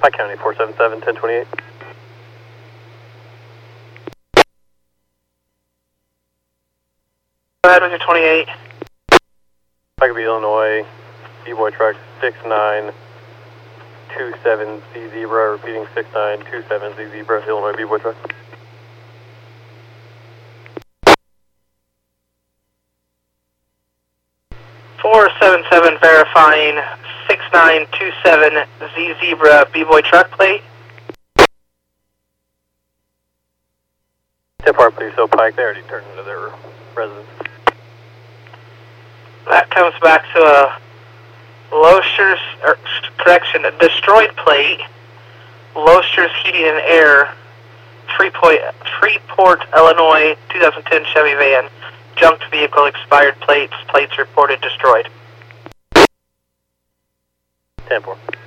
Pike County 477, 1028. Go ahead with your 28. Pike View, Illinois, B-Boy truck 6927Z Zebra, repeating 6927Z Zebra, Illinois B-Boy truck. Verifying 6927Z Zebra B-Boy truck plate. Depart, please. So Pike, they already turned into their residence. That comes back to a Loester's, a destroyed plate. Loester's Heating and Air, Freeport, Illinois, 2010 Chevy van. Junked vehicle, expired plates. Plates reported destroyed. 10-4.